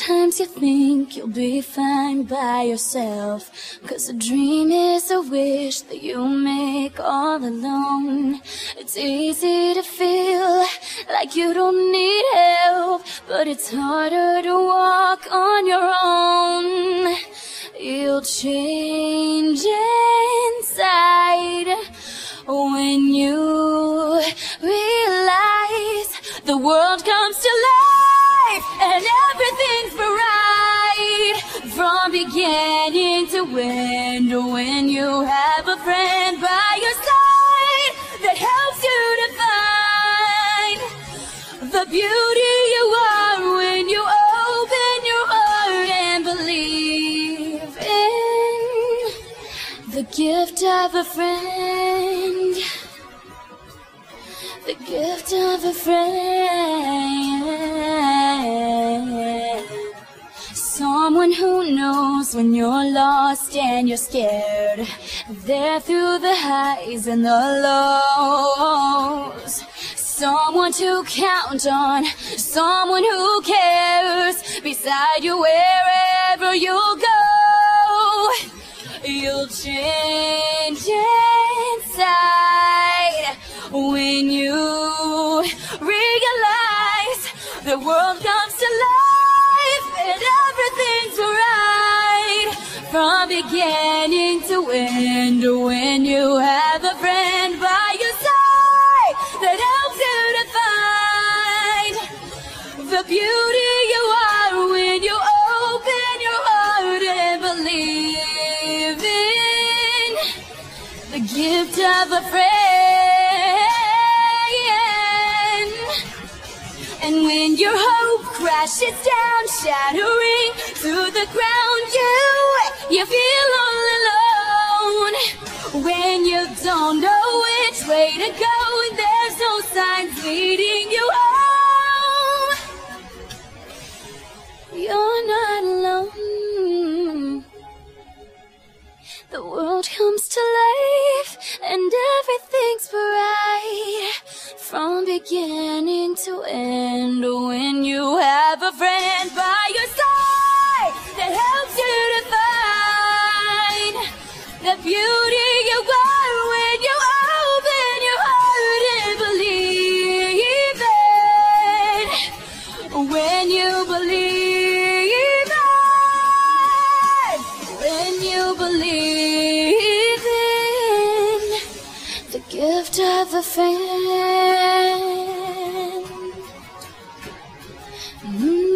Sometimes you think you'll be fine by yourself, 'cause a dream is a wish that you make all alone. It's easy to feel like you don't need help, but it's harder to walk on your own. You'll change inside when you realize the world comes to life and everything's bright from beginning to end. When you have a friend by your side that helps you to find the beauty you are when you open your heart and believe in the gift of a friend. The gift of a friend. Someone who knows when you're lost and you're scared. There through the highs and the lows. Someone to count on, someone who cares, beside you wherever you go. You'll change inside when you realize the world comes to life and everything's right from beginning to end. When you have a friend by your side that helps you to find the beauty you are when you open your heart and believe in the gift of a friend. And when your hope crashes down, shattering to the ground, you feel all alone. When you don't know which way to go, and there's no signs leading you home, you're not alone. The world comes to life and everything's bright from beginning to end. When you have a friend by your side that helps you to find the beauty you are when you open your heart and believe it. When you believe it. When you believe in the gift of a friend.